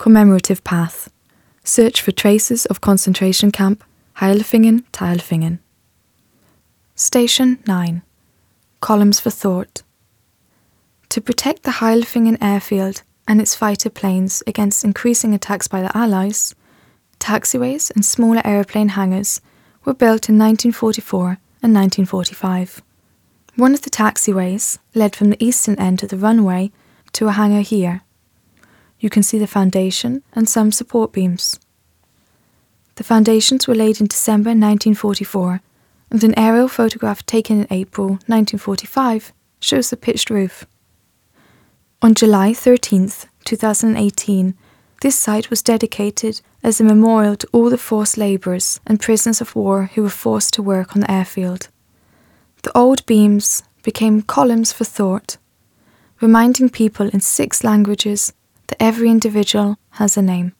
Commemorative Path. Search for traces of concentration camp Heilfingen to Heilfingen. Station 9. Columns for Thought. To protect the Heilfingen airfield and its fighter planes against increasing attacks by the Allies, taxiways and smaller aeroplane hangars were built in 1944 and 1945. One of the taxiways led from the eastern end of the runway to a hangar here. You can see the foundation and some support beams. The foundations were laid in December 1944, and an aerial photograph taken in April 1945 shows the pitched roof. On July 13, 2018, this site was dedicated as a memorial to all the forced labourers and prisoners of war who were forced to work on the airfield. The old beams became columns for thought, reminding people in 6 languages that every individual has a name.